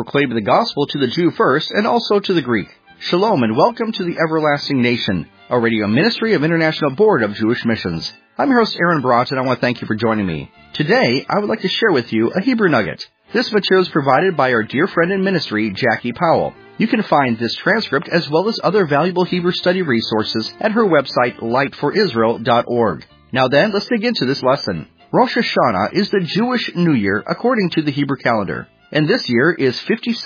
proclaiming the gospel to the Jew first and also to the Greek. Shalom and welcome to the Everlasting Nation, a radio ministry of International Board of Jewish Missions. I'm your host Aaron Brott, and I want to thank you for joining me. Today, I would like to share with you a Hebrew nugget. This material is provided by our dear friend in ministry, Jackie Powell. You can find this transcript as well as other valuable Hebrew study resources at her website, lightforisrael.org. Now then, let's dig into this lesson. Rosh Hashanah is the Jewish New Year according to the Hebrew calendar, and this year is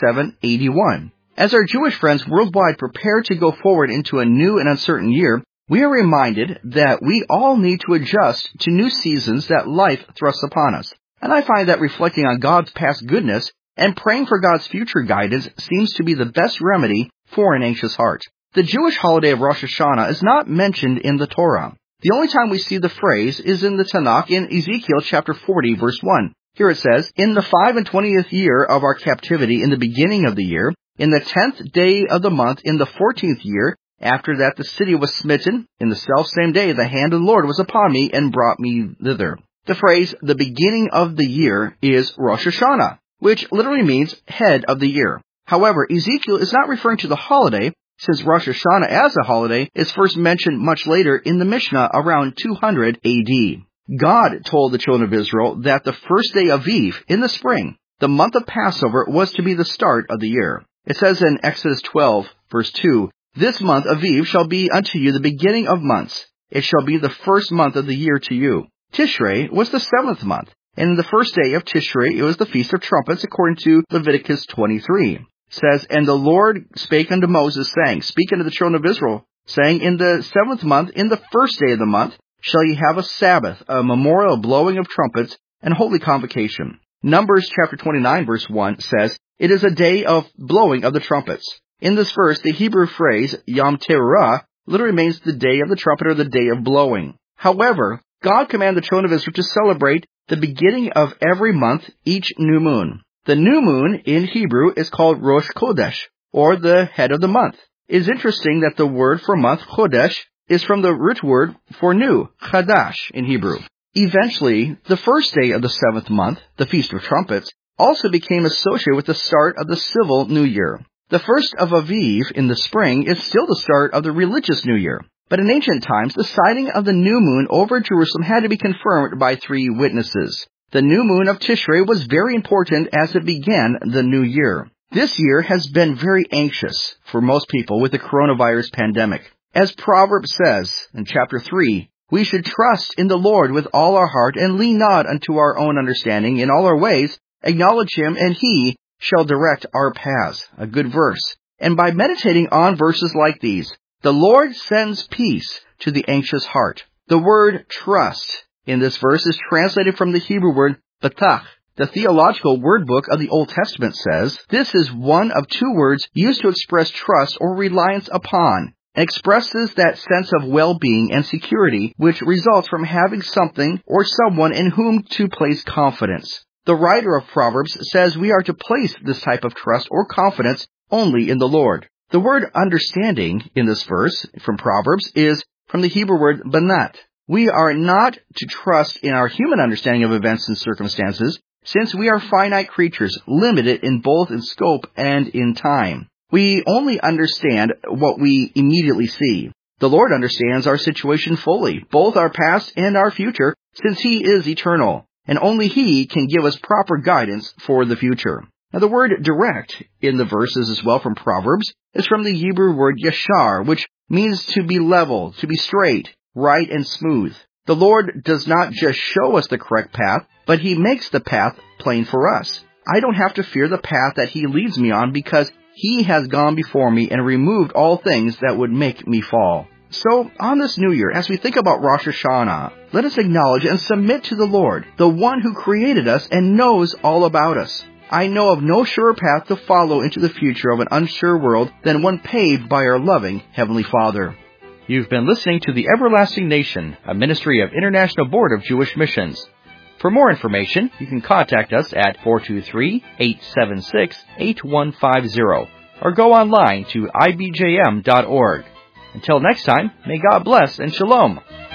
5781. As our Jewish friends worldwide prepare to go forward into a new and uncertain year, we are reminded that we all need to adjust to new seasons that life thrusts upon us. And I find that reflecting on God's past goodness and praying for God's future guidance seems to be the best remedy for an anxious heart. The Jewish holiday of Rosh Hashanah is not mentioned in the Torah. The only time we see the phrase is in the Tanakh in Ezekiel chapter 40, verse 1. Here it says, "In the 25th year of our captivity, in the beginning of the year, in the 10th day of the month, in the 14th year, after that the city was smitten, in the selfsame day the hand of the Lord was upon me and brought me thither." The phrase, "the beginning of the year," is Rosh Hashanah, which literally means head of the year. However, Ezekiel is not referring to the holiday, since Rosh Hashanah as a holiday is first mentioned much later in the Mishnah around 200 AD. God told the children of Israel that the first day of Aviv, in the spring, the month of Passover, was to be the start of the year. It says in Exodus 12, verse 2, "This month Aviv shall be unto you the beginning of months. It shall be the first month of the year to you." Tishrei was the 7th month, and in the first day of Tishrei it was the Feast of Trumpets, according to Leviticus 23. It says, "And the Lord spake unto Moses, saying, Speak unto the children of Israel, saying, In the 7th month, in the first day of the month, shall ye have a Sabbath, a memorial blowing of trumpets, and holy convocation." Numbers chapter 29, verse 1 says, "It is a day of blowing of the trumpets." In this verse, the Hebrew phrase, Yom Teruah, literally means the day of the trumpet or the day of blowing. However, God commanded the children of Israel to celebrate the beginning of every month, each new moon. The new moon in Hebrew is called Rosh Chodesh, or the head of the month. It is interesting that the word for month, Chodesh, is from the root word for new, Chadash in Hebrew. Eventually, the first day of the 7th month, the Feast of Trumpets, also became associated with the start of the civil New Year. The first of Aviv in the spring is still the start of the religious New Year. But in ancient times, the sighting of the new moon over Jerusalem had to be confirmed by 3 witnesses. The new moon of Tishrei was very important as it began the new year. This year has been very anxious for most people with the coronavirus pandemic. As Proverbs says in chapter 3, "We should trust in the Lord with all our heart and lean not unto our own understanding. In all our ways acknowledge Him, and He shall direct our paths." A good verse. And by meditating on verses like these, the Lord sends peace to the anxious heart. The word trust in this verse is translated from the Hebrew word batach. The Theological Word Book of the Old Testament says this is one of 2 words used to express trust or reliance upon, and expresses that sense of well-being and security which results from having something or someone in whom to place confidence. The writer of Proverbs says we are to place this type of trust or confidence only in the Lord. The word understanding in this verse from Proverbs is from the Hebrew word banat. We are not to trust in our human understanding of events and circumstances, since we are finite creatures, limited in both in scope and in time. We only understand what we immediately see. The Lord understands our situation fully, both our past and our future, since He is eternal, and only He can give us proper guidance for the future. Now, the word direct in the verses as well from Proverbs is from the Hebrew word yashar, which means to be level, to be straight, right, and smooth. The Lord does not just show us the correct path, but He makes the path plain for us. I don't have to fear the path that He leads me on because He has gone before me and removed all things that would make me fall. So, on this new year, as we think about Rosh Hashanah, let us acknowledge and submit to the Lord, the one who created us and knows all about us. I know of no surer path to follow into the future of an unsure world than one paved by our loving Heavenly Father. You've been listening to The Everlasting Nation, a ministry of International Board of Jewish Missions. For more information, you can contact us at 423-876-8150 or go online to ibjm.org. Until next time, may God bless and shalom.